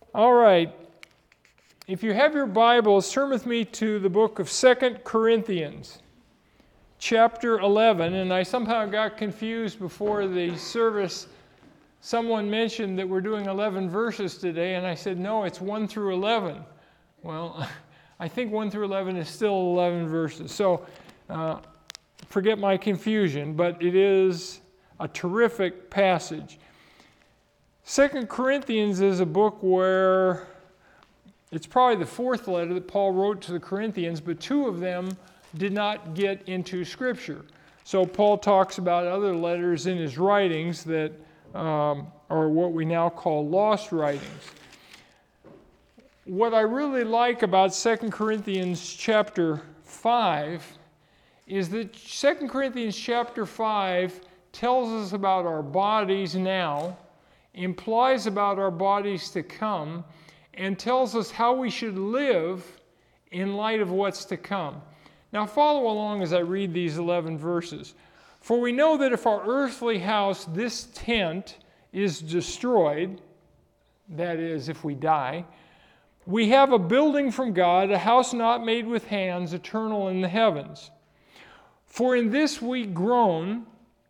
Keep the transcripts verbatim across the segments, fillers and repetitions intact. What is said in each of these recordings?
All right. If you have your Bibles, turn with me to the book of Second Corinthians, chapter eleven. And I somehow got confused before the service. Someone mentioned that we're doing eleven verses today, and I said, no, it's one through eleven. Well, I think one through eleven is still eleven verses. So uh, forget my confusion, but it is a terrific passage. Second Corinthians is a book where it's probably the fourth letter that Paul wrote to the Corinthians, but two of them did not get into Scripture. So Paul talks about other letters in his writings that um, are what we now call lost writings. What I really like about Second Corinthians chapter five is that Second Corinthians chapter five tells us about our bodies now, implies about our bodies to come, and tells us how we should live in light of what's to come. Now follow along as I read these eleven verses. For we know that if our earthly house, this tent, is destroyed, that is, if we die, we have a building from God, a house not made with hands, eternal in the heavens. For in this we groan,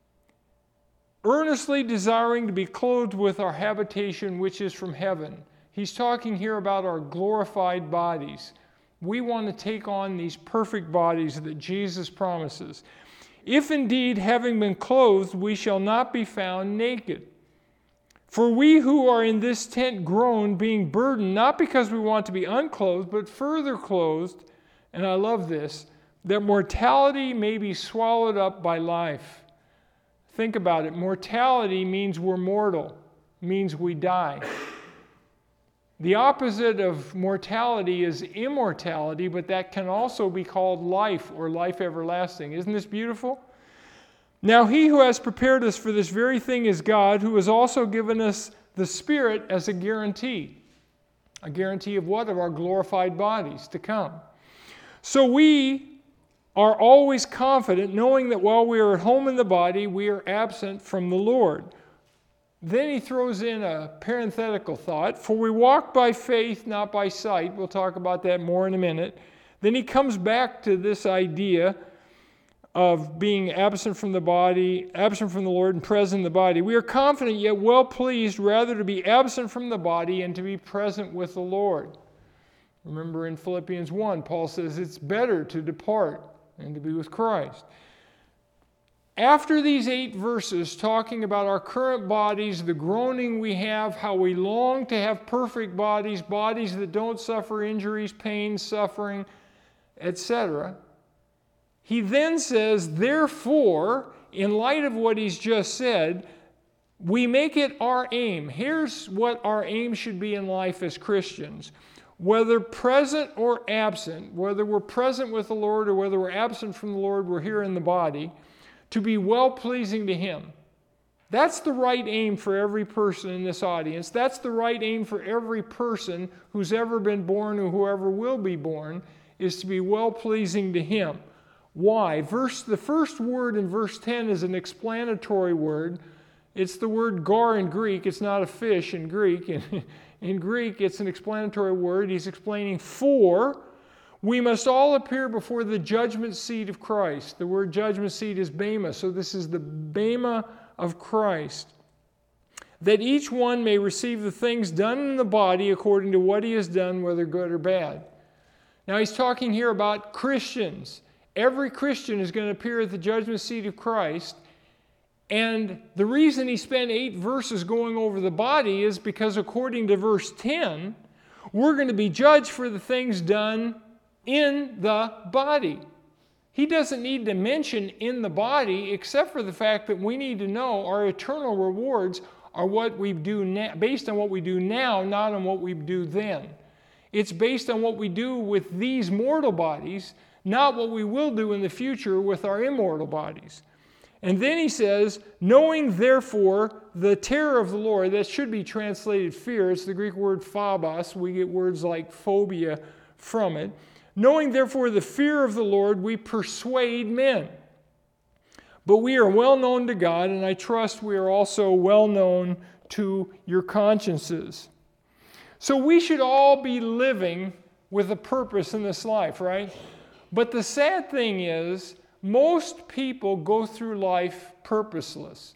earnestly desiring to be clothed with our habitation which is from heaven. He's talking here about our glorified bodies. We want to take on these perfect bodies that Jesus promises. If indeed, having been clothed, we shall not be found naked. For we who are in this tent groan, being burdened, not because we want to be unclothed, but further clothed, and I love this, that mortality may be swallowed up by life. Think about it. Mortality means we're mortal, means we die. The opposite of mortality is immortality, but that can also be called life or life everlasting. Isn't this beautiful? Now he who has prepared us for this very thing is God, who has also given us the Spirit as a guarantee. A guarantee of what? Of our glorified bodies to come. So we are always confident, knowing that while we are at home in the body, we are absent from the Lord. Then he throws in a parenthetical thought, for we walk by faith, not by sight. We'll talk about that more in a minute. Then he comes back to this idea of being absent from the body, absent from the Lord and present in the body. We are confident yet well pleased rather to be absent from the body and to be present with the Lord. Remember in Philippians one, Paul says it's better to depart and to be with Christ. After these eight verses talking about our current bodies, the groaning we have, how we long to have perfect bodies, bodies that don't suffer injuries, pain, suffering, et cetera, he then says, therefore, in light of what he's just said, we make it our aim. Here's what our aim should be in life as Christians. Whether present or absent, whether we're present with the Lord or whether we're absent from the Lord, we're here in the body, to be well-pleasing to Him. That's the right aim for every person in this audience. That's the right aim for every person who's ever been born or whoever will be born, is to be well-pleasing to Him. Why? Verse, the first word in verse ten is an explanatory word. It's the word gar in Greek. It's not a fish in Greek. In, in Greek, it's an explanatory word. He's explaining for we must all appear before the judgment seat of Christ. The word judgment seat is bema, so this is the bema of Christ. That each one may receive the things done in the body according to what he has done, whether good or bad. Now he's talking here about Christians. Every Christian is going to appear at the judgment seat of Christ. And the reason he spent eight verses going over the body is because according to verse ten, we're going to be judged for the things done in the body. He doesn't need to mention in the body except for the fact that we need to know our eternal rewards are what we do now, based on what we do now, not on what we do then. It's based on what we do with these mortal bodies, not what we will do in the future with our immortal bodies. And then he says, knowing therefore the terror of the Lord, that should be translated fear. It's the Greek word phobos. We get words like phobia from it. Knowing therefore the fear of the Lord, we persuade men. But we are well known to God, and I trust we are also well known to your consciences. So we should all be living with a purpose in this life, right? But the sad thing is, most people go through life purposeless.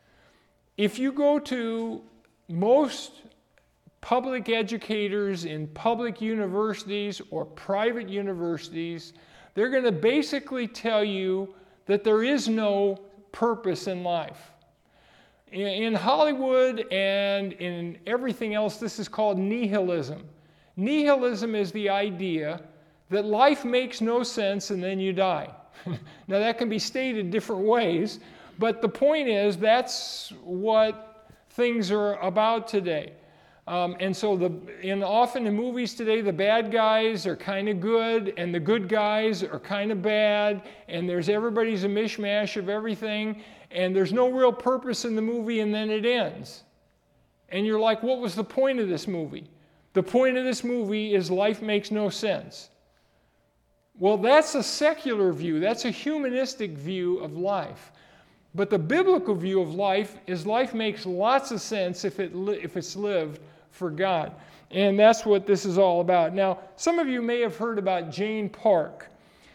If you go to most public educators in public universities or private universities, they're going to basically tell you that there is no purpose in life. In Hollywood and in everything else, this is called nihilism. Nihilism is the idea that life makes no sense and then you die. Now that can be stated different ways, but the point is that's what things are about today. Um, and so the, in, often in movies today, the bad guys are kind of good and the good guys are kind of bad, and there's everybody's a mishmash of everything, and there's no real purpose in the movie, and then it ends. And you're like, what was the point of this movie? The point of this movie is life makes no sense. Well, that's a secular view. That's a humanistic view of life. But the biblical view of life is life makes lots of sense if, it li- if it's lived for God. And that's what this is all about. Now, some of you may have heard about Jane Park.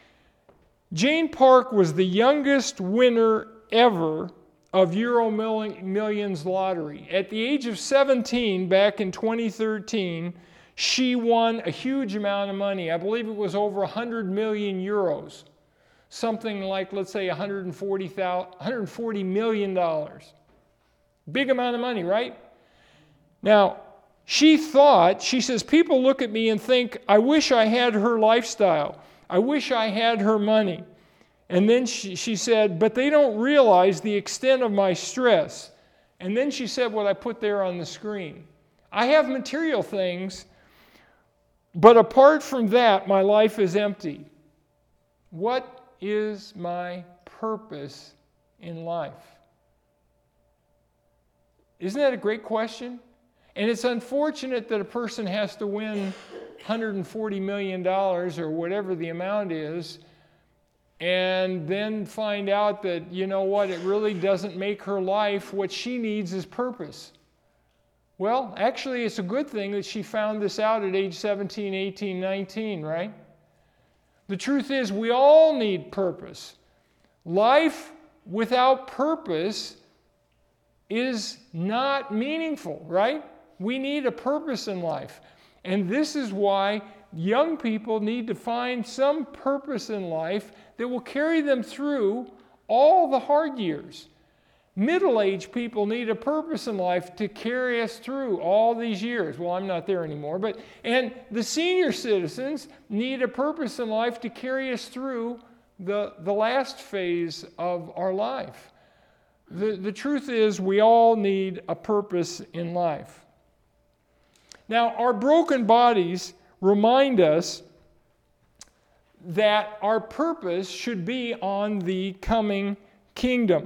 Jane Park was the youngest winner ever of Euro Millions lottery. At the age of seventeen, back in twenty thirteen, she won a huge amount of money. I believe it was over one hundred million euros. Something like, let's say, one hundred forty million dollars. Big amount of money, right? Now, she thought, she says, people look at me and think, I wish I had her lifestyle. I wish I had her money. And then she, she said, but they don't realize the extent of my stress. And then she said what I put there on the screen. I have material things, but apart from that, my life is empty. What is my purpose in life? Isn't that a great question? And it's unfortunate that a person has to win one hundred forty million dollars or whatever the amount is, and then find out that, you know what, it really doesn't make her life. What she needs is purpose. Well, actually, it's a good thing that she found this out at age seventeen, eighteen, nineteen, right? The truth is, we all need purpose. Life without purpose is not meaningful, right? We need a purpose in life. And this is why young people need to find some purpose in life that will carry them through all the hard years. Middle-aged people need a purpose in life to carry us through all these years. Well, I'm not there anymore, but and the senior citizens need a purpose in life to carry us through the, the last phase of our life. The, the truth is, we all need a purpose in life. Now, our broken bodies remind us that our purpose should be on the coming kingdom.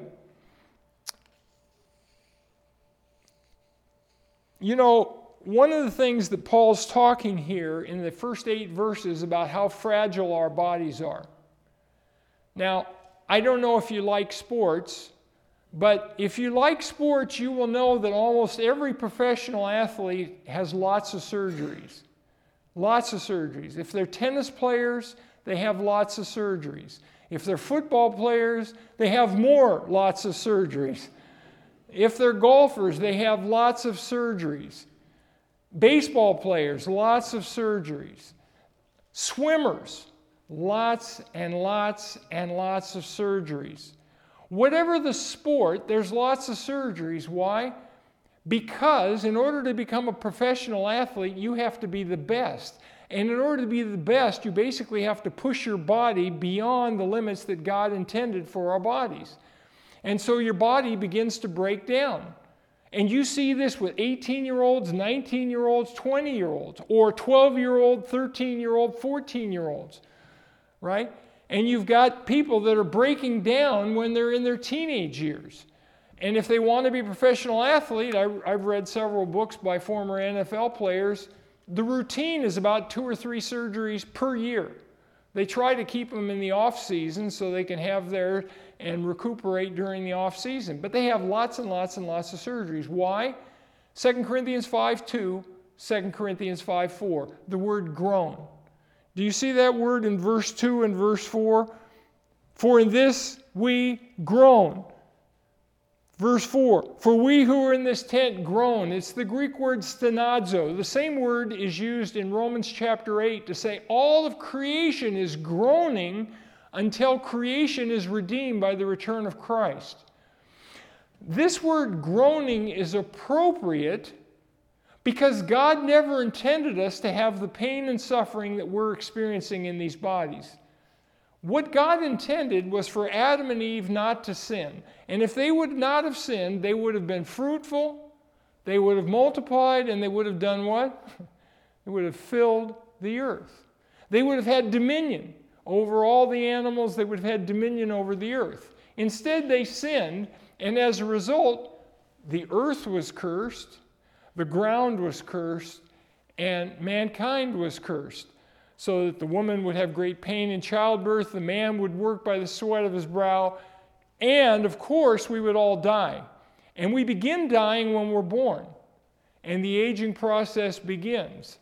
You know, one of the things that Paul's talking here in the first eight verses about how fragile our bodies are. Now, I don't know if you like sports, but if you like sports, you will know that almost every professional athlete has lots of surgeries. Lots of surgeries. If they're tennis players, they have lots of surgeries. If they're football players, they have more lots of surgeries. If they're golfers, they have lots of surgeries. Baseball players, lots of surgeries. Swimmers, lots and lots and lots of surgeries. Whatever the sport, there's lots of surgeries. Why? Because in order to become a professional athlete, you have to be the best. And in order to be the best, you basically have to push your body beyond the limits that God intended for our bodies. And so your body begins to break down. And you see this with eighteen-year-olds, nineteen-year-olds, twenty-year-olds, or twelve-year-old, thirteen-year-old, fourteen-year-olds, right? And you've got people that are breaking down when they're in their teenage years. And if they want to be a professional athlete, I, I've read several books by former N F L players, the routine is about two or three surgeries per year. They try to keep them in the off season so they can have their and recuperate during the off season. But they have lots and lots and lots of surgeries. Why? Second Corinthians five two, Second Corinthians five four, the word groan. Do you see that word in verse two and verse four? For in this we groan. Verse four, for we who are in this tent groan. It's the Greek word stenazo. The same word is used in Romans chapter eight to say all of creation is groaning until creation is redeemed by the return of Christ. This word groaning is appropriate because God never intended us to have the pain and suffering that we're experiencing in these bodies. What God intended was for Adam and Eve not to sin. And if they would not have sinned, they would have been fruitful, they would have multiplied, and they would have done what? They would have filled the earth. They would have had dominion over all the animals. They would have had dominion over the earth. Instead, they sinned, and as a result, the earth was cursed, the ground was cursed, and mankind was cursed. So that the woman would have great pain in childbirth, the man would work by the sweat of his brow, and of course we would all die. And we begin dying when we're born, and the aging process begins.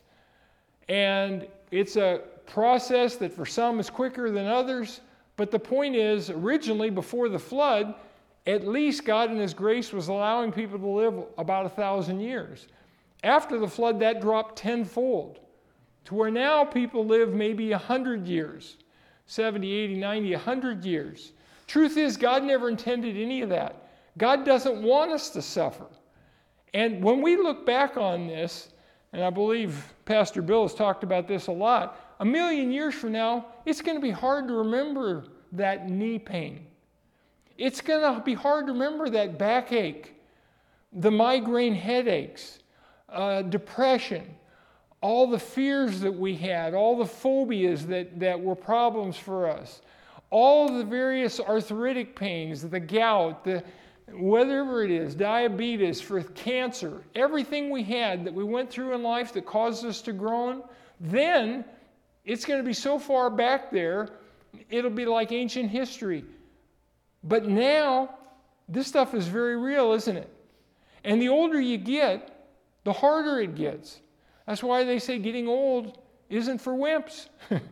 And it's a process that for some is quicker than others, but the point is, originally before the flood, at least God in His grace was allowing people to live about a thousand years. After the flood, that dropped tenfold, to where now people live maybe one hundred years, seventy, eighty, ninety, one hundred years. Truth is, God never intended any of that. God doesn't want us to suffer. And when we look back on this, and I believe Pastor Bill has talked about this a lot, a million years from now, it's going to be hard to remember that knee pain. It's going to be hard to remember that backache, the migraine headaches, uh, depression, all the fears that we had, all the phobias that, that were problems for us, all the various arthritic pains, the gout, the whatever it is, diabetes, for cancer, everything we had that we went through in life that caused us to groan, then it's going to be so far back there, it'll be like ancient history. But now, this stuff is very real, isn't it? And the older you get, the harder it gets. That's why they say getting old isn't for wimps.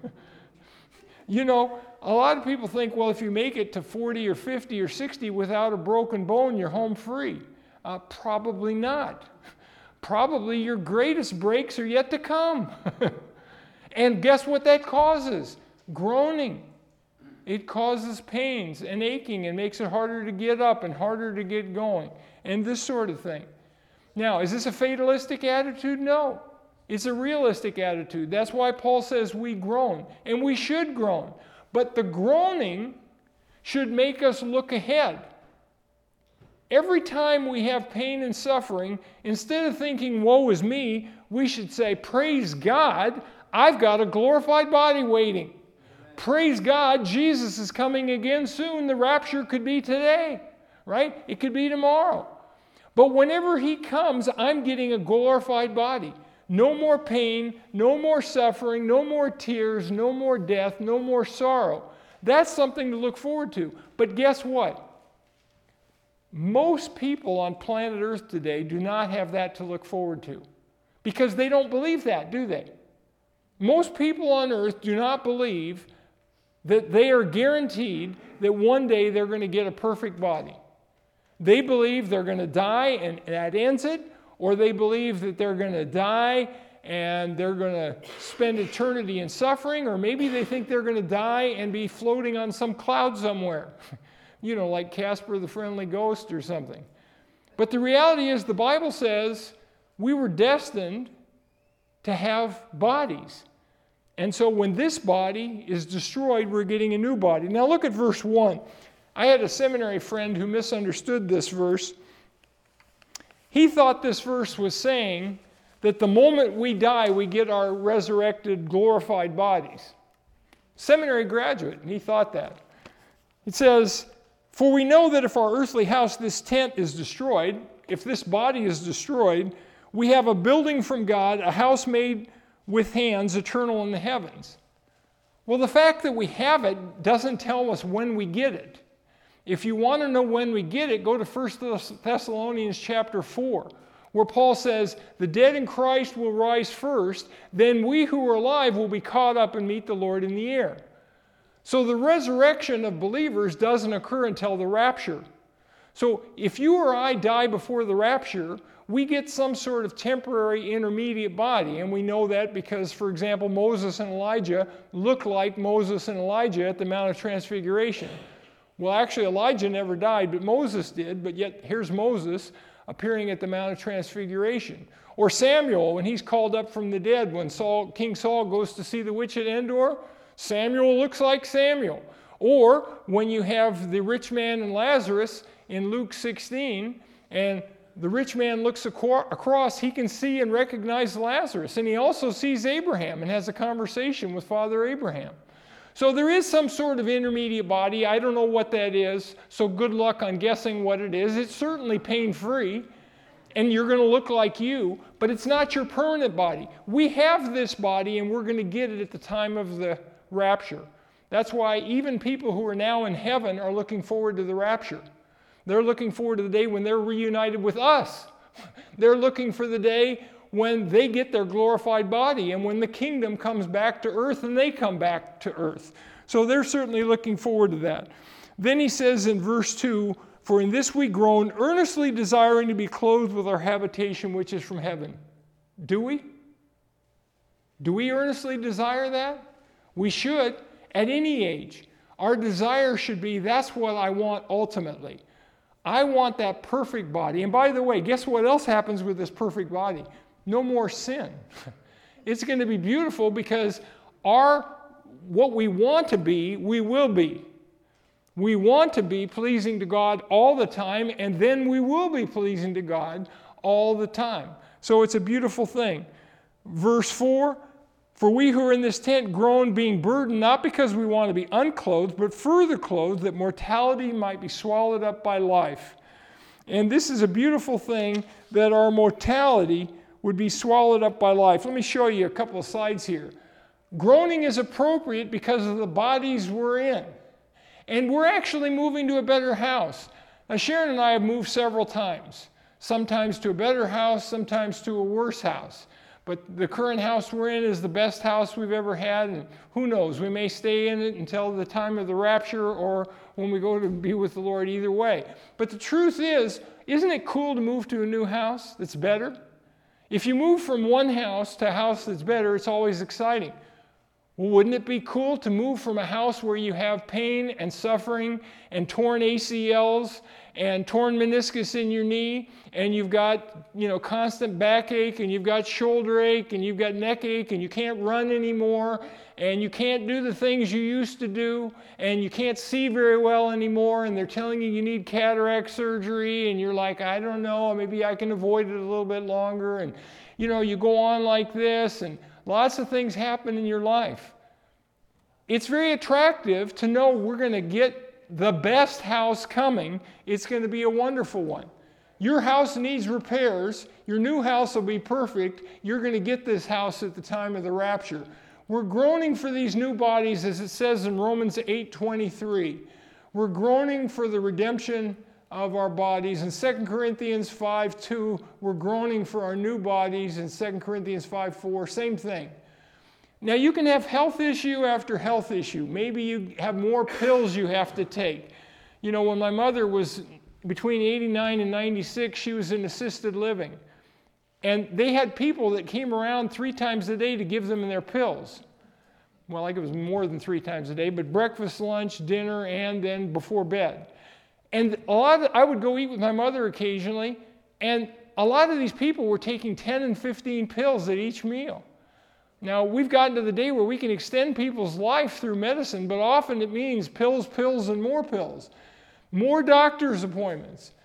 You know, a lot of people think, well, if you make it to forty or fifty or sixty without a broken bone, you're home free. Uh, probably not. Probably your greatest breaks are yet to come. And guess what that causes? Groaning. It causes pains and aching and makes it harder to get up and harder to get going and this sort of thing. Now, is this a fatalistic attitude? No. It's a realistic attitude. That's why Paul says we groan, and we should groan. But the groaning should make us look ahead. Every time we have pain and suffering, instead of thinking, woe is me, we should say, praise God, I've got a glorified body waiting. Amen. Praise God, Jesus is coming again soon. The rapture could be today, right? It could be tomorrow. But whenever He comes, I'm getting a glorified body. No more pain, no more suffering, no more tears, no more death, no more sorrow. That's something to look forward to. But guess what? Most people on planet Earth today do not have that to look forward to because they don't believe that, do they? Most people on Earth do not believe that they are guaranteed that one day they're going to get a perfect body. They believe they're going to die and that ends it, or they believe that they're going to die and they're going to spend eternity in suffering, or maybe they think they're going to die and be floating on some cloud somewhere, you know, like Casper the Friendly Ghost or something. But the reality is the Bible says we were destined to have bodies. And so when this body is destroyed, we're getting a new body. Now look at verse one. I had a seminary friend who misunderstood this verse. He thought this verse was saying that the moment we die, we get our resurrected, glorified bodies. Seminary graduate, and he thought that. It says, for we know that if our earthly house, this tent, is destroyed, if this body is destroyed, we have a building from God, a house made with hands, eternal in the heavens. Well, the fact that we have it doesn't tell us when we get it. If you want to know when we get it, go to First Thessalonians chapter four, where Paul says, the dead in Christ will rise first, then we who are alive will be caught up and meet the Lord in the air. So the resurrection of believers doesn't occur until the rapture. So if you or I die before the rapture, we get some sort of temporary intermediate body. And we know that because, for example, Moses and Elijah look like Moses and Elijah at the Mount of Transfiguration. Well, actually, Elijah never died, but Moses did. But yet, here's Moses appearing at the Mount of Transfiguration. Or Samuel, when he's called up from the dead, when Saul, King Saul goes to see the witch at Endor, Samuel looks like Samuel. Or when you have the rich man and Lazarus in Luke sixteen, and the rich man looks across, he can see and recognize Lazarus. And he also sees Abraham and has a conversation with Father Abraham. So there is some sort of intermediate body. I don't know what that is, so good luck on guessing what it is. It's certainly pain-free, and you're going to look like you, but it's not your permanent body. We have this body, and we're going to get it at the time of the rapture. That's why even people who are now in heaven are looking forward to the rapture. They're looking forward to the day when they're reunited with us. They're looking for the day when they get their glorified body and when the kingdom comes back to earth and they come back to earth. So they're certainly looking forward to that. Then he says in verse two, for in this we groan, earnestly desiring to be clothed with our habitation which is from heaven. Do we? Do we earnestly desire that? We should, at any age. Our desire should be, that's what I want ultimately. I want that perfect body. And by the way, guess what else happens with this perfect body? No more sin. It's going to be beautiful because our what we want to be, we will be. We want to be pleasing to God all the time, and then we will be pleasing to God all the time. So it's a beautiful thing. Verse four, for we who are in this tent groan, being burdened, not because we want to be unclothed, but further clothed, that mortality might be swallowed up by life. And this is a beautiful thing, that our mortality would be swallowed up by life. Let me show you a couple of slides here. Groaning is appropriate because of the bodies we're in. And we're actually moving to a better house. Now, Sharon and I have moved several times, sometimes to a better house, sometimes to a worse house. But the current house we're in is the best house we've ever had, and who knows, we may stay in it until the time of the rapture or when we go to be with the Lord, either way. But the truth is, isn't it cool to move to a new house that's better? If you move from one house to a house that's better, it's always exciting. Well, wouldn't it be cool to move from a house where you have pain and suffering and torn A C Ls and torn meniscus in your knee, and you've got, you know, constant backache, and you've got shoulder ache, and you've got neck ache, and you can't run anymore, and you can't do the things you used to do, and you can't see very well anymore, and they're telling you you need cataract surgery, and you're like, I don't know, maybe I can avoid it a little bit longer, and, you know, you go on like this, and lots of things happen in your life. It's very attractive to know we're going to get the best house coming. It's going to be a wonderful one. Your house needs repairs. Your new house will be perfect. You're going to get this house at the time of the rapture. We're groaning for these new bodies, as it says in Romans eight twenty-three. We're groaning for the redemption of our bodies. In Second Corinthians five two, we're groaning for our new bodies. In Second Corinthians five four, same thing. Now, you can have health issue after health issue. Maybe you have more pills you have to take. You know, when my mother was between eighty-nine and ninety-six, she was in assisted living. And they had people that came around three times a day to give them their pills. Well, like it was more than three times a day, but breakfast, lunch, dinner, and then before bed. And a lot of, I would go eat with my mother occasionally, and a lot of these people were taking ten and fifteen pills at each meal. Now, we've gotten to the day where we can extend people's life through medicine, but often it means pills, pills, and more pills. More doctor's appointments.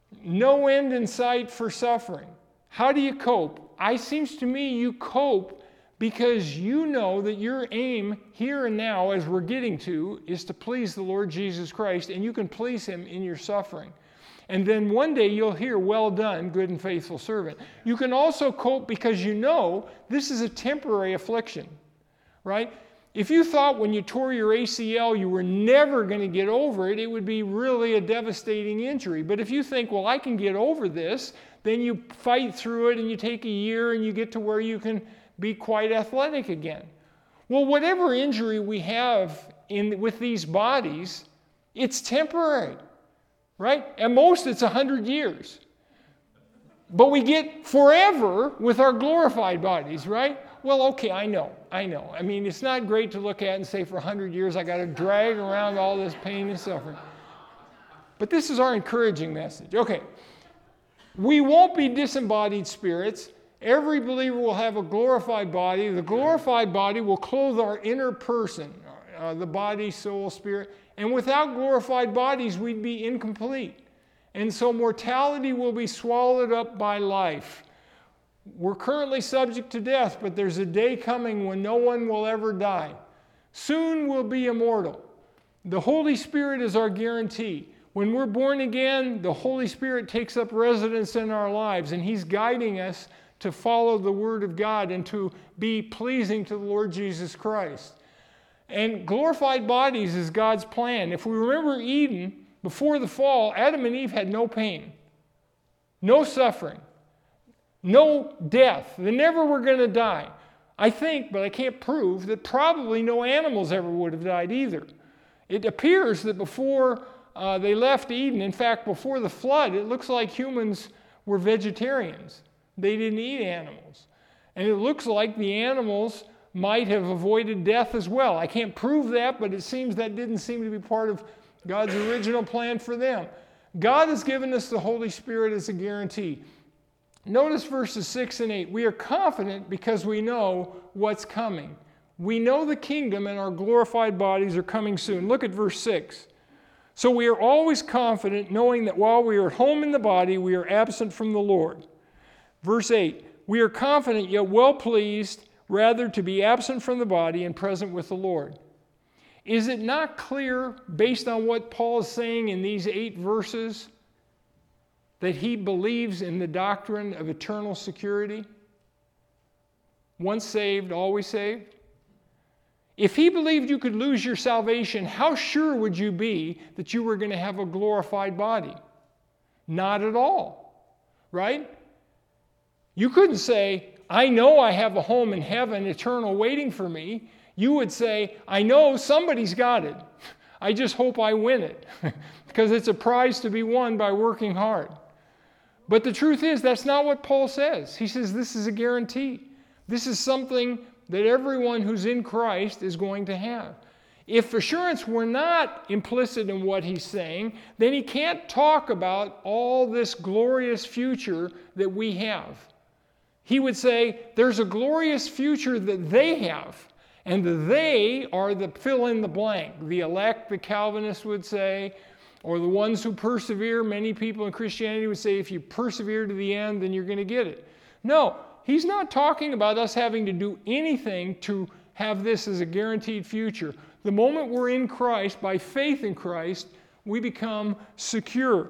No end in sight for suffering. How do you cope? It seems to me you cope because you know that your aim here and now, as we're getting to, is to please the Lord Jesus Christ, and you can please Him in your suffering. And then one day you'll hear, well done, good and faithful servant. You can also cope because you know this is a temporary affliction, right? If you thought when you tore your A C L you were never going to get over it, it would be really a devastating injury. But if you think, well, I can get over this, then you fight through it and you take a year and you get to where you can be quite athletic again. Well, whatever injury we have in with these bodies, it's temporary, right? At most, it's one hundred years. But we get forever with our glorified bodies, right? Well, okay, I know, I know. I mean, it's not great to look at and say for one hundred years I got to drag around all this pain and suffering. But this is our encouraging message. Okay, we won't be disembodied spirits. Every believer will have a glorified body. The glorified body will clothe our inner person, uh, the body, soul, spirit. And without glorified bodies, we'd be incomplete. And so mortality will be swallowed up by life. We're currently subject to death, but there's a day coming when no one will ever die. Soon we'll be immortal. The Holy Spirit is our guarantee. When we're born again, the Holy Spirit takes up residence in our lives, and He's guiding us to follow the Word of God and to be pleasing to the Lord Jesus Christ. And glorified bodies is God's plan. If we remember Eden, before the fall, Adam and Eve had no pain, no suffering, no death. They never were going to die. I think, but I can't prove, that probably no animals ever would have died either. It appears that before uh, they left Eden, in fact, before the flood, it looks like humans were vegetarians. They didn't eat animals. And it looks like the animals might have avoided death as well. I can't prove that, but it seems that didn't seem to be part of God's original plan for them. God has given us the Holy Spirit as a guarantee. Notice verses six and eight. We are confident because we know what's coming. We know the kingdom and our glorified bodies are coming soon. Look at verse six. So we are always confident, knowing that while we are at home in the body, we are absent from the Lord. Verse eight. We are confident yet well pleased, rather to be absent from the body and present with the Lord. Is it not clear, based on what Paul is saying in these eight verses, that he believes in the doctrine of eternal security? Once saved, always saved? If he believed you could lose your salvation, how sure would you be that you were going to have a glorified body? Not at all, right? You couldn't say, I know I have a home in heaven, eternal, waiting for me. You would say, I know somebody's got it. I just hope I win it because it's a prize to be won by working hard. But the truth is, that's not what Paul says. He says this is a guarantee. This is something that everyone who's in Christ is going to have. If assurance were not implicit in what he's saying, then he can't talk about all this glorious future that we have. He would say there's a glorious future that they have. And the they are the fill in the blank. The elect, the Calvinists would say, or the ones who persevere. Many people in Christianity would say if you persevere to the end, then you're going to get it. No, he's not talking about us having to do anything to have this as a guaranteed future. The moment we're in Christ, by faith in Christ, we become secure.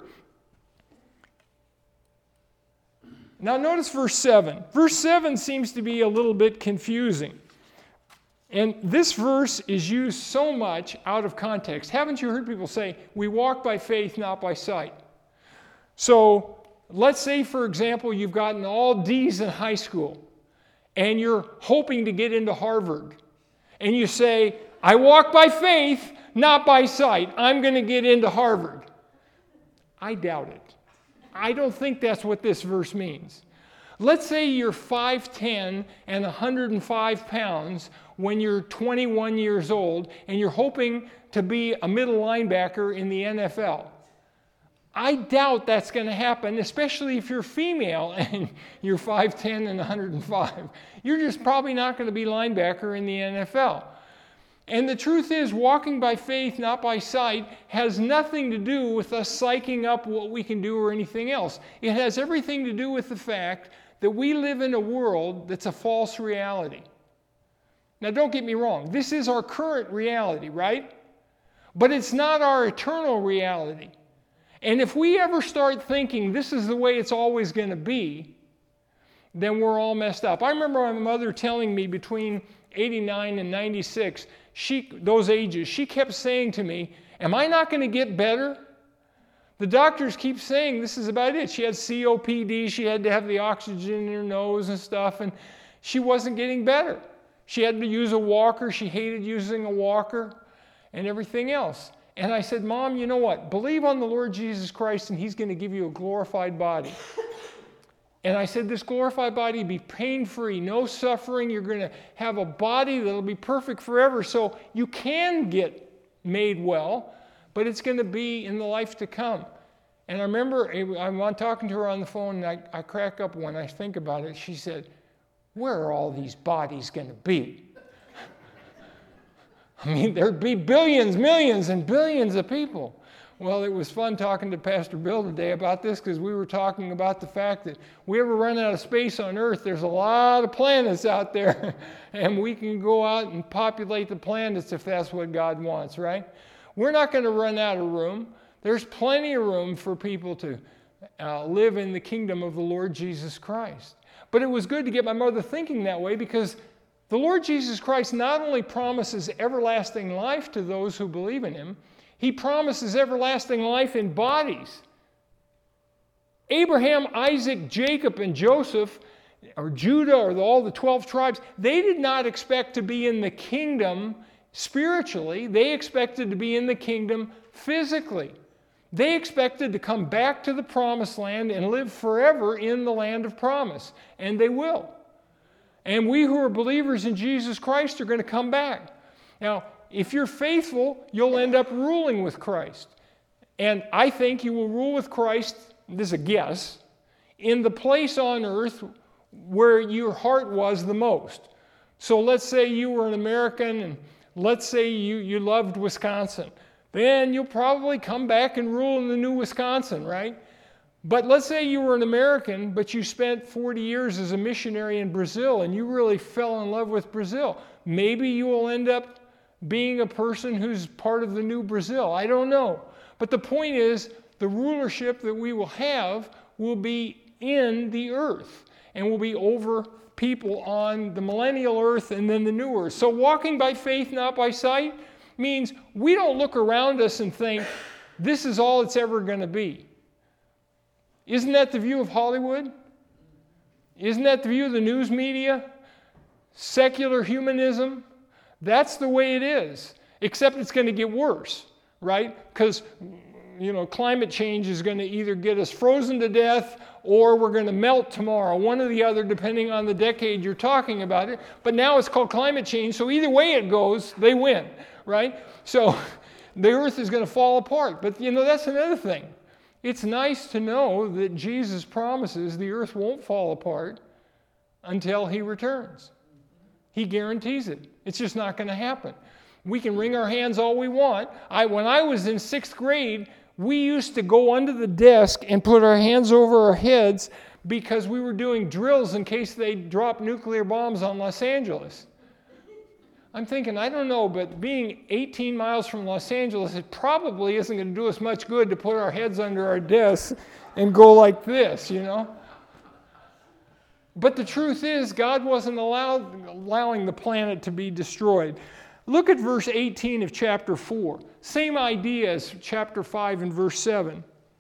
Now notice verse seven. Verse seven seems to be a little bit confusing. And this verse is used so much out of context. Haven't you heard people say, we walk by faith, not by sight? So let's say, for example, you've gotten all D's in high school, and you're hoping to get into Harvard. And you say, I walk by faith, not by sight. I'm going to get into Harvard. I doubt it. I don't think that's what this verse means. Let's say you're five ten and one hundred five pounds when you're twenty-one years old and you're hoping to be a middle linebacker in the N F L. I doubt that's going to happen, especially if you're female and you're five ten and one hundred five. You're just probably not going to be linebacker in the N F L. And the truth is, walking by faith, not by sight, has nothing to do with us psyching up what we can do or anything else. It has everything to do with the fact that we live in a world that's a false reality. Now, don't get me wrong. This is our current reality, right? But it's not our eternal reality. And if we ever start thinking this is the way it's always going to be, then we're all messed up. I remember my mother telling me between eighty-nine and ninety-six, she, those ages, she kept saying to me, am I not going to get better? The doctors keep saying this is about it. She had C O P D. She had to have the oxygen in her nose and stuff, and she wasn't getting better. She had to use a walker. She hated using a walker and everything else. And I said, Mom, you know what? Believe on the Lord Jesus Christ, and he's going to give you a glorified body. And I said, this glorified body will be pain-free, no suffering. You're going to have a body that will be perfect forever. So you can get made well, but it's going to be in the life to come. And I remember I'm talking to her on the phone, and I, I crack up when I think about it. She said, where are all these bodies going to be? I mean, there'd be billions, millions, and billions of people. Well, it was fun talking to Pastor Bill today about this, because we were talking about the fact that we ever run out of space on Earth, there's a lot of planets out there, and we can go out and populate the planets if that's what God wants, right? We're not going to run out of room. There's plenty of room for people to uh, live in the kingdom of the Lord Jesus Christ. But it was good to get my mother thinking that way, because the Lord Jesus Christ not only promises everlasting life to those who believe in him, he promises everlasting life in bodies. Abraham, Isaac, Jacob, and Joseph, or Judah, or all the twelve tribes, they did not expect to be in the kingdom spiritually. They expected to be in the kingdom physically. They expected to come back to the promised land and live forever in the land of promise. And they will. And we who are believers in Jesus Christ are going to come back. Now, if you're faithful, you'll end up ruling with Christ. And I think you will rule with Christ, this is a guess, in the place on earth where your heart was the most. So let's say you were an American, and let's say you, you loved Wisconsin. Then you'll probably come back and rule in the new Wisconsin, right? But let's say you were an American, but you spent forty years as a missionary in Brazil, and you really fell in love with Brazil. Maybe you will end up being a person who's part of the new Brazil. I don't know. But the point is, the rulership that we will have will be in the earth, and will be over people on the millennial earth and then the new earth. So walking by faith, not by sight, means we don't look around us and think, this is all it's ever going to be. Isn't that the view of Hollywood? Isn't that the view of the news media? Secular humanism? That's the way it is, except it's going to get worse, right? Because, you know, climate change is going to either get us frozen to death or we're going to melt tomorrow, one or the other, depending on the decade you're talking about it. But now it's called climate change, so either way it goes, they win, right? So the earth is going to fall apart. But, you know, that's another thing. It's nice to know that Jesus promises the earth won't fall apart until he returns. He guarantees it. It's just not going to happen. We can wring our hands all we want. I, when I was in sixth grade, we used to go under the desk and put our hands over our heads because we were doing drills in case they dropped nuclear bombs on Los Angeles. I'm thinking, I don't know, but being eighteen miles from Los Angeles, it probably isn't going to do us much good to put our heads under our desks and go like this, you know? But the truth is, God wasn't allowed, allowing the planet to be destroyed. Look at verse eighteen of chapter four. Same idea as chapter five and verse seven.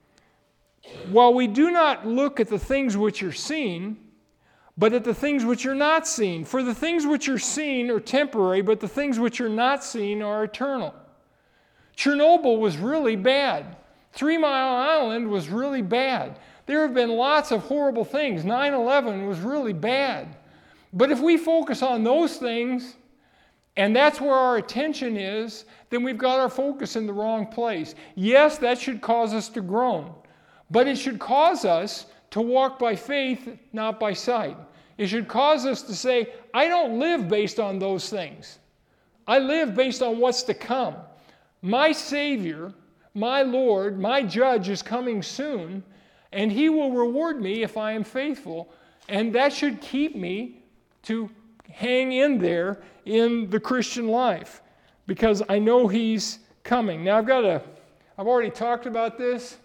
While we do not look at the things which are seen, but at the things which are not seen. For the things which are seen are temporary, but the things which are not seen are eternal. Chernobyl was really bad. Three Mile Island was really bad. There have been lots of horrible things. nine eleven was really bad. But if we focus on those things, and that's where our attention is, then we've got our focus in the wrong place. Yes, that should cause us to groan, but it should cause us to walk by faith, not by sight. It should cause us to say, I don't live based on those things. I live based on what's to come. My Savior, my Lord, my Judge is coming soon, and he will reward me if I am faithful. And that should keep me to hang in there in the Christian life, because I know he's coming. Now I've got a, I've already talked about this.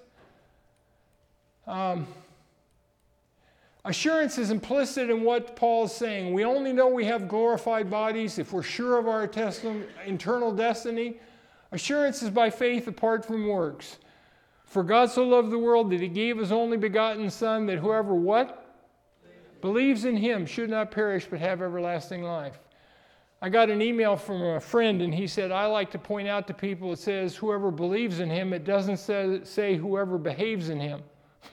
Um, assurance is implicit in what Paul's saying. We only know we have glorified bodies if we're sure of our eternal destiny. Assurance is by faith apart from works. For God so loved the world that he gave his only begotten Son, that whoever what? Believes in him should not perish but have everlasting life. I got an email from a friend, and he said, I like to point out to people, it says whoever believes in him. It doesn't say, say whoever behaves in him.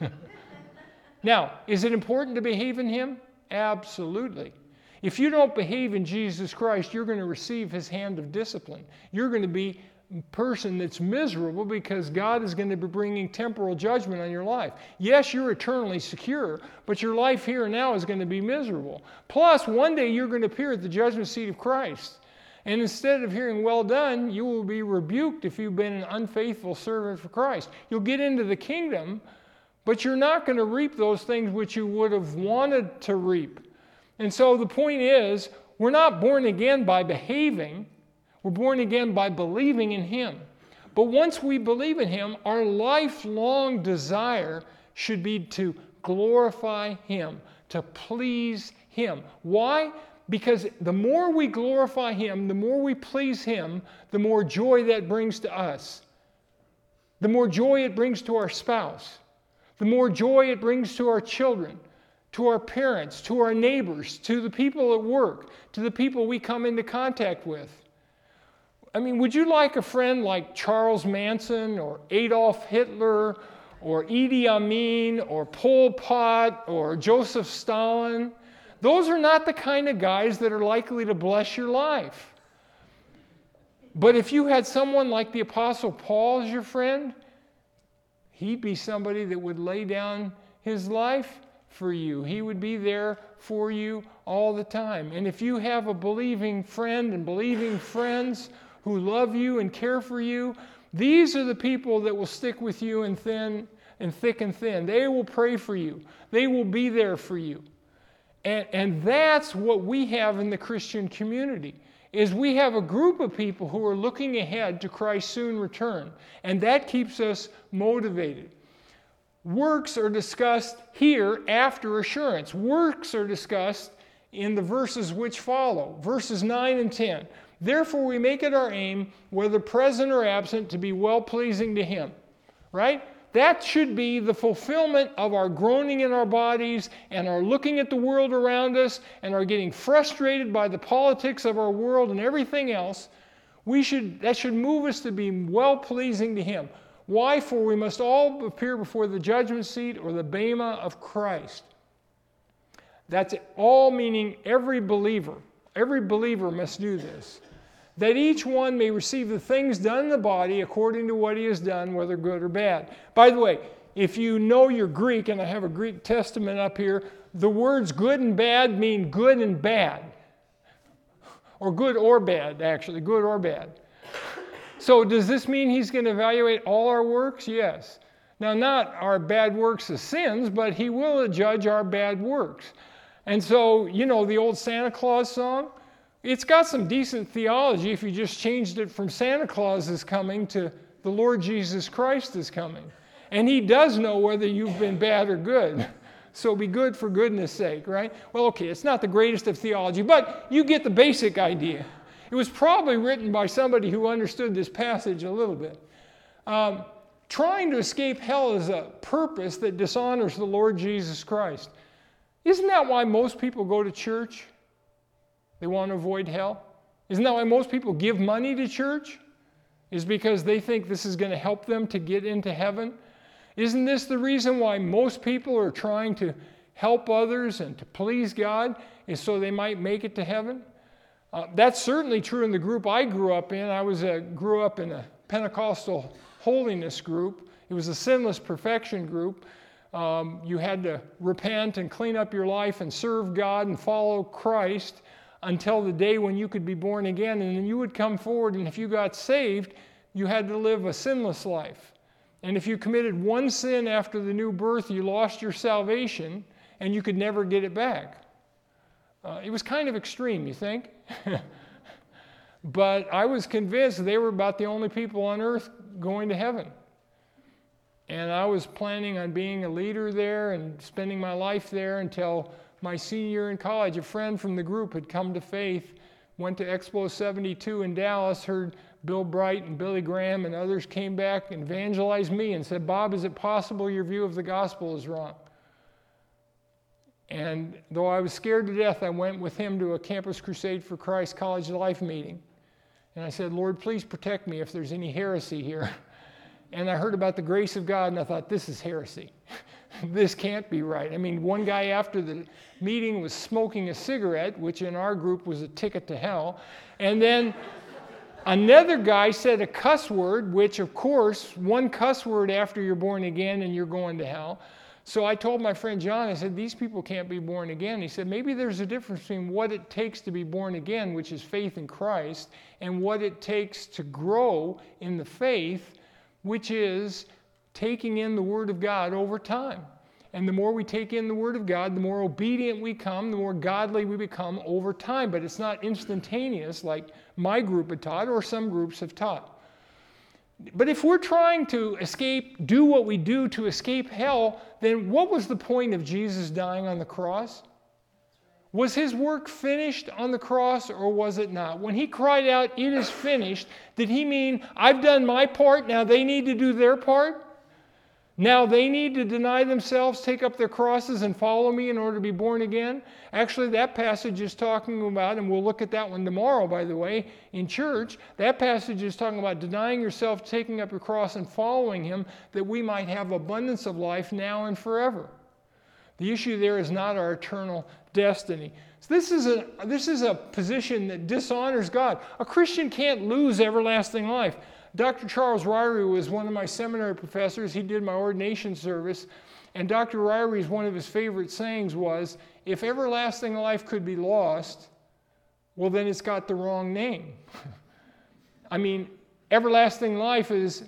Now, is it important to behave in him? Absolutely. If you don't behave in Jesus Christ, you're going to receive his hand of discipline. You're going to be a person that's miserable because God is going to be bringing temporal judgment on your life. Yes, you're eternally secure, but your life here and now is going to be miserable. Plus, one day you're going to appear at the judgment seat of Christ. And instead of hearing, well done, you will be rebuked if you've been an unfaithful servant for Christ. You'll get into the kingdom, but you're not going to reap those things which you would have wanted to reap. And so the point is, we're not born again by behaving. We're born again by believing in him. But once we believe in him, our lifelong desire should be to glorify him, to please him. Why? Because the more we glorify him, the more we please him, the more joy that brings to us. The more joy it brings to our spouse. The more joy it brings to our children, to our parents, to our neighbors, to the people at work, to the people we come into contact with. I mean, would you like a friend like Charles Manson or Adolf Hitler or Idi Amin or Pol Pot or Joseph Stalin? Those are not the kind of guys that are likely to bless your life. But if you had someone like the Apostle Paul as your friend, he'd be somebody that would lay down his life for you. He would be there for you all the time. And if you have a believing friend and believing friends who love you and care for you, these are the people that will stick with you in thin and thick and thin. They will pray for you. They will be there for you. And, and that's what we have in the Christian community, is we have a group of people who are looking ahead to Christ's soon return. And that keeps us motivated. Works are discussed here after assurance. Works are discussed in the verses which follow, verses nine and ten. Therefore we make it our aim, whether present or absent, to be well-pleasing to him. Right? That should be the fulfillment of our groaning in our bodies and our looking at the world around us and our getting frustrated by the politics of our world and everything else. We should, that should move us to be well-pleasing to him. Why? For we must all appear before the judgment seat or the bema of Christ. That's all, meaning every believer. Every believer must do this. That each one may receive the things done in the body according to what he has done, whether good or bad. By the way, if you know your Greek, and I have a Greek Testament up here, the words good and bad mean good and bad. Or good or bad, actually, good or bad. So does this mean he's going to evaluate all our works? Yes. Now, not our bad works as sins, but he will judge our bad works. And so, you know, the old Santa Claus song? It's got some decent theology if you just changed it from Santa Claus is coming to the Lord Jesus Christ is coming. And he does know whether you've been bad or good. So be good for goodness sake, right? Well, okay, it's not the greatest of theology, but you get the basic idea. It was probably written by somebody who understood this passage a little bit. Um, trying to escape hell is a purpose that dishonors the Lord Jesus Christ. Isn't that why most people go to church? They want to avoid hell. Isn't that why most people give money to church? Is because they think this is going to help them to get into heaven? Isn't this the reason why most people are trying to help others and to please God, is so they might make it to heaven? Uh, that's certainly true in the group I grew up in. I was a, grew up in a Pentecostal holiness group. It was a sinless perfection group. Um, you had to repent and clean up your life and serve God and follow Christ until the day when you could be born again, and then you would come forward, and if you got saved, you had to live a sinless life. And if you committed one sin after the new birth, you lost your salvation, and you could never get it back. Uh, it was kind of extreme, you think? But I was convinced they were about the only people on earth going to heaven. And I was planning on being a leader there and spending my life there until my senior year in college. A friend from the group had come to faith went to Expo seventy-two in Dallas, heard Bill Bright and Billy Graham and others came back and evangelized me and said, Bob, is it possible your view of the gospel is wrong? And though I was scared to death, I went with him to a Campus Crusade for Christ College Life meeting. And I said, Lord, please protect me if there's any heresy here. And I heard about the grace of God, and I thought, this is heresy. This can't be right. I mean, one guy after the meeting was smoking a cigarette, which in our group was a ticket to hell. And then another guy said a cuss word, which, of course, one cuss word after you're born again and you're going to hell. So I told my friend John, I said, these people can't be born again. He said, maybe there's a difference between what it takes to be born again, which is faith in Christ, and what it takes to grow in the faith, which is taking in the Word of God over time. And the more we take in the Word of God, the more obedient we come, the more godly we become over time. But it's not instantaneous like my group had taught or some groups have taught. But if we're trying to escape, do what we do to escape hell, then what was the point of Jesus dying on the cross? Was his work finished on the cross or was it not? When he cried out, it is finished, did he mean, I've done my part, now they need to do their part? Now they need to deny themselves, take up their crosses, and follow me in order to be born again? Actually, that passage is talking about, and we'll look at that one tomorrow, by the way, in church. That passage is talking about denying yourself, taking up your cross, and following him, that we might have abundance of life now and forever. The issue there is not our eternal destiny. So this is a, this is a position that dishonors God. A Christian can't lose everlasting life. Doctor Charles Ryrie was one of my seminary professors. He did my ordination service. And Doctor Ryrie's one of his favorite sayings was, if everlasting life could be lost, well, then it's got the wrong name. I mean, everlasting life is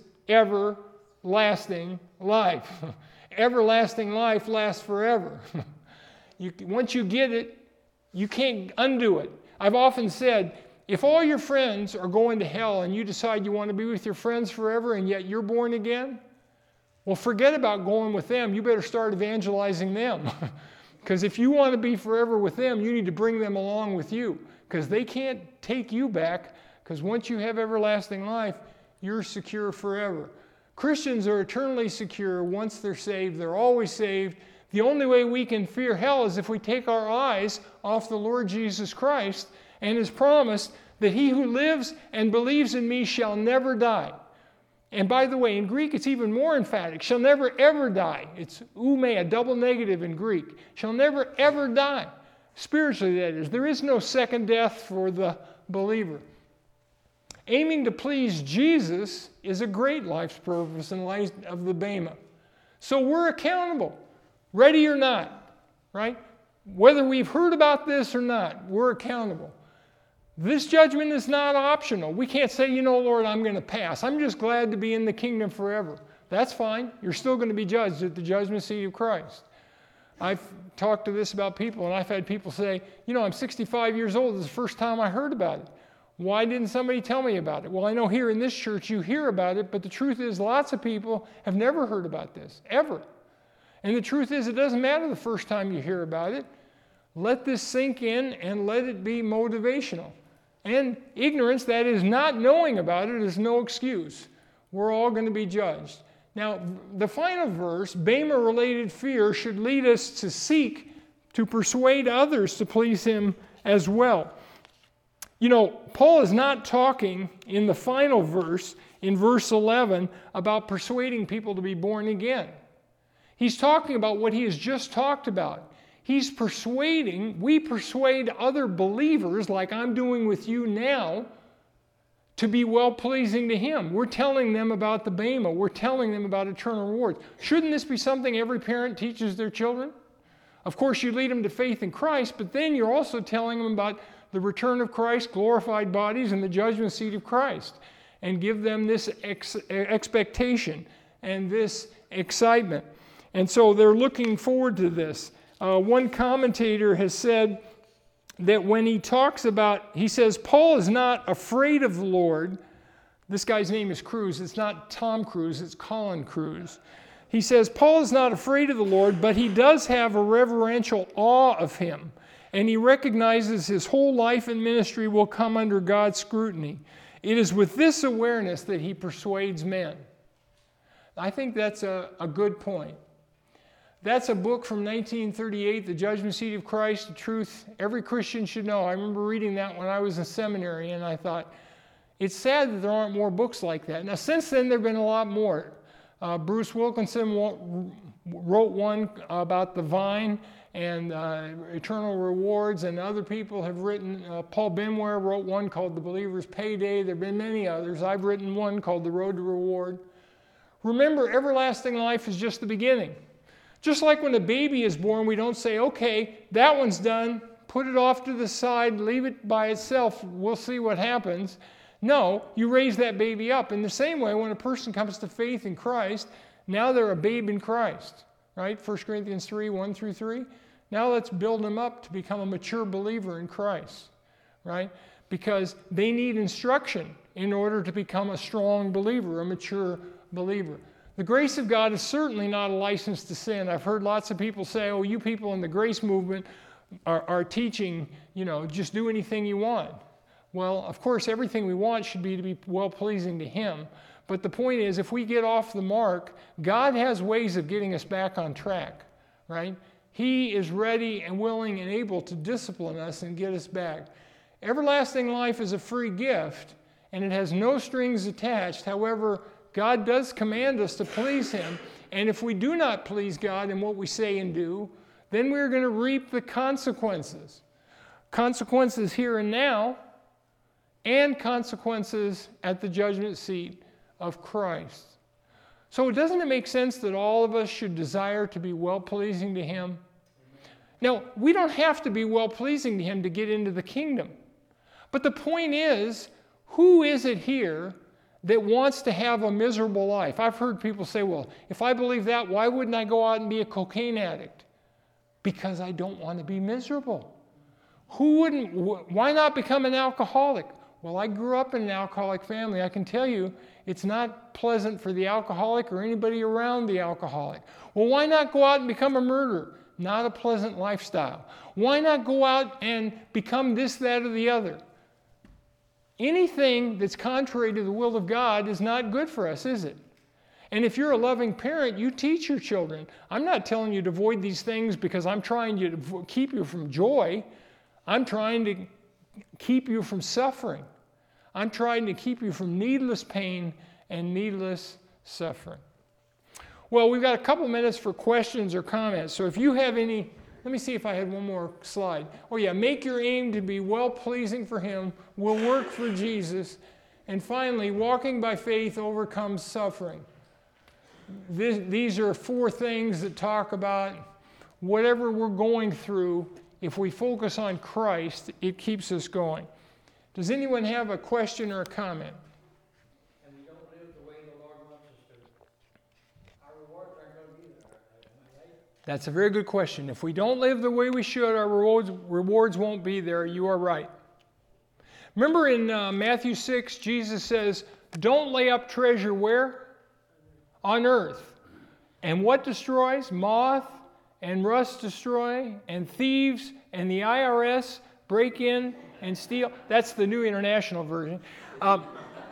everlasting life. Everlasting life lasts forever. You, once you get it, you can't undo it. I've often said, if all your friends are going to hell and you decide you want to be with your friends forever and yet you're born again, well, forget about going with them. You better start evangelizing them. Because if you want to be forever with them, you need to bring them along with you. Because they can't take you back, because once you have everlasting life, you're secure forever. Christians are eternally secure once they're saved. They're always saved. The only way we can fear hell is if we take our eyes off the Lord Jesus Christ and his promise that he who lives and believes in me shall never die. And by the way, in Greek it's even more emphatic. Shall never ever die. It's ume, a double negative in Greek. Shall never ever die. Spiritually, that is. There is no second death for the believer. Aiming to please Jesus is a great life's purpose in life of the Bema. So we're accountable, ready or not, right? Whether we've heard about this or not, we're accountable. This judgment is not optional. We can't say, you know, Lord, I'm going to pass. I'm just glad to be in the kingdom forever. That's fine. You're still going to be judged at the judgment seat of Christ. I've talked to this about people, and I've had people say, you know, I'm sixty-five years old. This is the first time I heard about it. Why didn't somebody tell me about it? Well, I know here in this church you hear about it, but the truth is lots of people have never heard about this, ever. And the truth is it doesn't matter the first time you hear about it. Let this sink in and let it be motivational. And ignorance, that is not knowing about it, is no excuse. We're all going to be judged. Now, the final verse, Bema-related fear, should lead us to seek to persuade others to please him as well. You know, Paul is not talking in the final verse, in verse eleven, about persuading people to be born again. He's talking about what he has just talked about. He's persuading, we persuade other believers, like I'm doing with you now, to be well-pleasing to him. We're telling them about the Bema. We're telling them about eternal rewards. Shouldn't this be something every parent teaches their children? Of course, you lead them to faith in Christ, but then you're also telling them about the return of Christ, glorified bodies, and the judgment seat of Christ, and give them this ex- expectation and this excitement. And so they're looking forward to this. Uh, one commentator has said that when he talks about, he says, Paul is not afraid of the Lord. This guy's name is Cruz. It's not Tom Cruise, it's Colin Cruz. He says, Paul is not afraid of the Lord, but he does have a reverential awe of him, and he recognizes his whole life and ministry will come under God's scrutiny. It is with this awareness that he persuades men. I think that's a, a good point. That's a book from nineteen thirty-eight, The Judgment Seat of Christ, the truth every Christian should know. I remember reading that when I was in seminary, and I thought, it's sad that there aren't more books like that. Now, since then, there have been a lot more. Uh, Bruce Wilkinson wrote one about the vine and uh, eternal rewards, and other people have written. Uh, Paul Benware wrote one called The Believer's Payday. There have been many others. I've written one called The Road to Reward. Remember, everlasting life is just the beginning. Just like when a baby is born, we don't say, okay, that one's done, put it off to the side, leave it by itself, we'll see what happens. No, you raise that baby up. In the same way, when a person comes to faith in Christ, now they're a babe in Christ, right? First Corinthians three, one through three. Now let's build them up to become a mature believer in Christ, right? Because they need instruction in order to become a strong believer, a mature believer. The grace of God is certainly not a license to sin. I've heard lots of people say, oh, you people in the grace movement are, are teaching, you know, just do anything you want. Well, of course, everything we want should be to be well-pleasing to Him. But the point is, if we get off the mark, God has ways of getting us back on track, right? He is ready and willing and able to discipline us and get us back. Everlasting life is a free gift, and it has no strings attached. However, God does command us to please Him, and if we do not please God in what we say and do, then we're going to reap the consequences. Consequences here and now, and consequences at the judgment seat of Christ. So doesn't it make sense that all of us should desire to be well-pleasing to Him? Now, we don't have to be well-pleasing to Him to get into the kingdom. But the point is, who is it here that wants to have a miserable life? I've heard people say, well, if I believe that, why wouldn't I go out and be a cocaine addict? Because I don't want to be miserable. Who wouldn't? Why not become an alcoholic? Well, I grew up in an alcoholic family. I can tell you it's not pleasant for the alcoholic or anybody around the alcoholic. Well, why not go out and become a murderer? Not a pleasant lifestyle. Why not go out and become this, that, or the other? Anything that's contrary to the will of God is not good for us, is it? And if you're a loving parent, you teach your children. I'm not telling you to avoid these things because I'm trying to keep you from joy. I'm trying to keep you from suffering. I'm trying to keep you from needless pain and needless suffering. Well, we've got a couple minutes for questions or comments. So if you have any, let me see if I had one more slide. Oh yeah, make your aim to be well-pleasing for Him, will work for Jesus. And finally, walking by faith overcomes suffering. This, these are four things that talk about whatever we're going through. If we focus on Christ, it keeps us going. Does anyone have a question or a comment? And we don't live the way the Lord wants us to. Our rewards aren't going to be there, right? That's a very good question. If we don't live the way we should, our rewards, rewards won't be there. You are right. Remember in uh, Matthew six, Jesus says, don't lay up treasure where? On earth. And what destroys? Moth and rust destroy, and thieves and the I R S break in and steal. That's the New International Version. Um,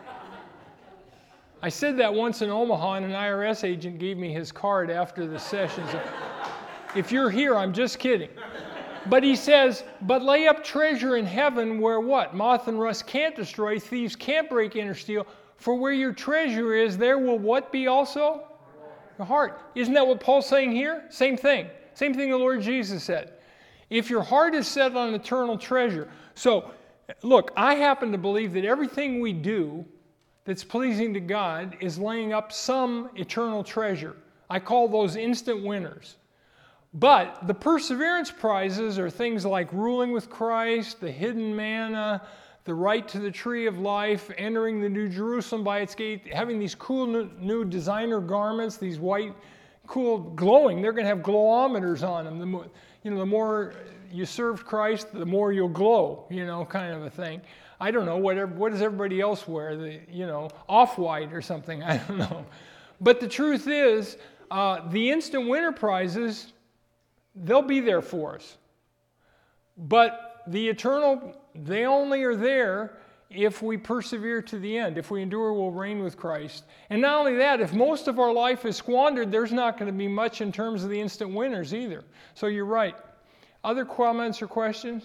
I said that once in Omaha, and an I R S agent gave me his card after the session. So, if you're here, I'm just kidding. But he says, but lay up treasure in heaven where what? Moth and rust can't destroy, thieves can't break in or steal. For where your treasure is, there will what be also? Your heart. Isn't that what Paul's saying here? Same thing. Same thing the Lord Jesus said. If your heart is set on eternal treasure. So, look, I happen to believe that everything we do that's pleasing to God is laying up some eternal treasure. I call those instant winners. But the perseverance prizes are things like ruling with Christ, the hidden manna, the right to the tree of life, entering the New Jerusalem by its gate, having these cool new designer garments, these white, cool, glowing. They're going to have glowometers on them. The more, you know, the more you serve Christ, the more you'll glow, you know, kind of a thing. I don't know, whatever, what does everybody else wear? The, you know, off-white or something, I don't know. But the truth is, uh, the instant winner prizes, they'll be there for us. But the eternal, they only are there if we persevere to the end. If we endure, we'll reign with Christ. And not only that, if most of our life is squandered, there's not going to be much in terms of the instant winners either. So you're right. Other comments or questions?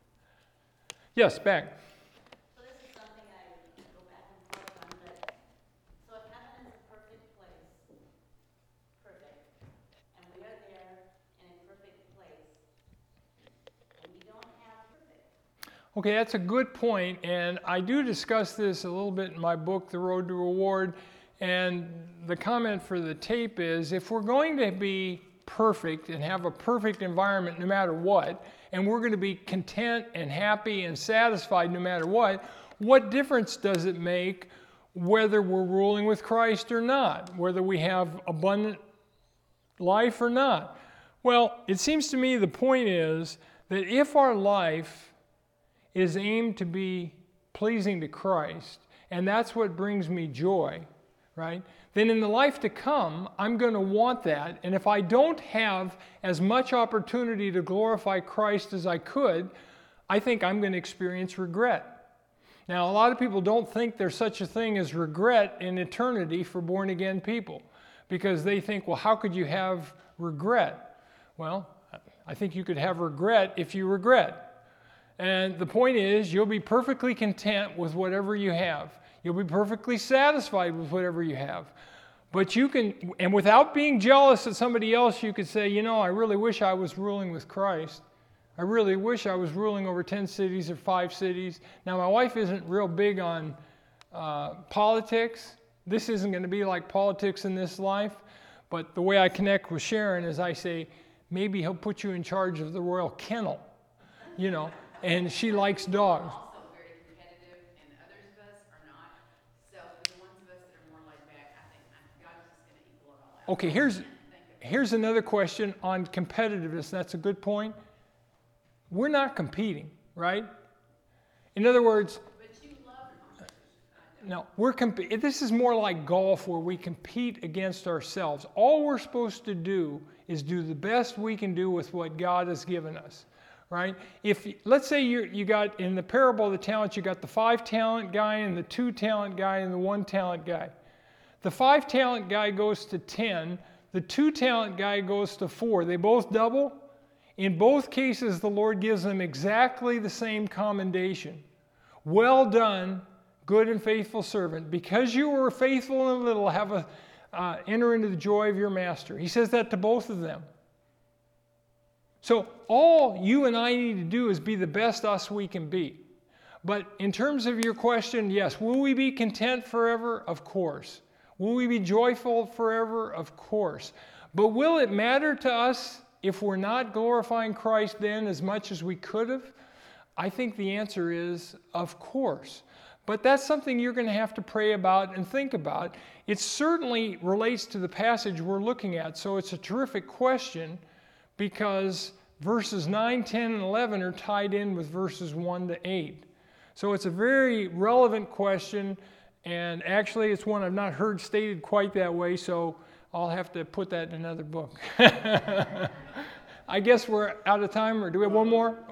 Yes, back. So this is something I go back and forth on, but so if heaven is a perfect place, perfect, and we are there in a perfect place, and we don't have perfect. Okay, that's a good point, and I do discuss this a little bit in my book, The Road to Reward, and the comment for the tape is, if we're going to be perfect and have a perfect environment no matter what, and we're going to be content and happy and satisfied no matter what, what difference does it make whether we're ruling with Christ or not, whether we have abundant life or not? Well, it seems to me the point is that if our life is aimed to be pleasing to Christ, and that's what brings me joy, right? Then in the life to come, I'm going to want that. And if I don't have as much opportunity to glorify Christ as I could, I think I'm going to experience regret. Now, a lot of people don't think there's such a thing as regret in eternity for born-again people, because they think, well, how could you have regret? Well, I think you could have regret if you regret. And the point is, you'll be perfectly content with whatever you have. You'll be perfectly satisfied with whatever you have. But you can, and without being jealous at somebody else, you could say, you know, I really wish I was ruling with Christ. I really wish I was ruling over ten cities or five cities. Now, my wife isn't real big on uh, politics. This isn't going to be like politics in this life. But the way I connect with Sharon is I say, maybe he'll put you in charge of the royal kennel, you know, and she likes dogs. Okay, here's, here's another question on competitiveness. That's a good point. We're not competing, right? In other words, But you love competition. no, we're comp- this is more like golf where we compete against ourselves. All we're supposed to do is do the best we can do with what God has given us, right? If, let's say you you got, in the parable of the talents, you got the five talent guy and the two talent guy and the one talent guy. The five talent guy goes to ten. The two talent guy goes to four. They both double. In both cases, the Lord gives them exactly the same commendation. Well done, good and faithful servant. Because you were faithful in a little, have a uh, enter into the joy of your master. He says that to both of them. So all you and I need to do is be the best us we can be. But in terms of your question, yes, will we be content forever? Of course. Will we be joyful forever? Of course. But will it matter to us if we're not glorifying Christ then as much as we could have? I think the answer is, of course. But that's something you're going to have to pray about and think about. It certainly relates to the passage we're looking at, so it's a terrific question because verses nine, ten, and eleven are tied in with verses one to eight. So it's a very relevant question. And actually, it's one I've not heard stated quite that way, so I'll have to put that in another book. I guess we're out of time, or do we have one more?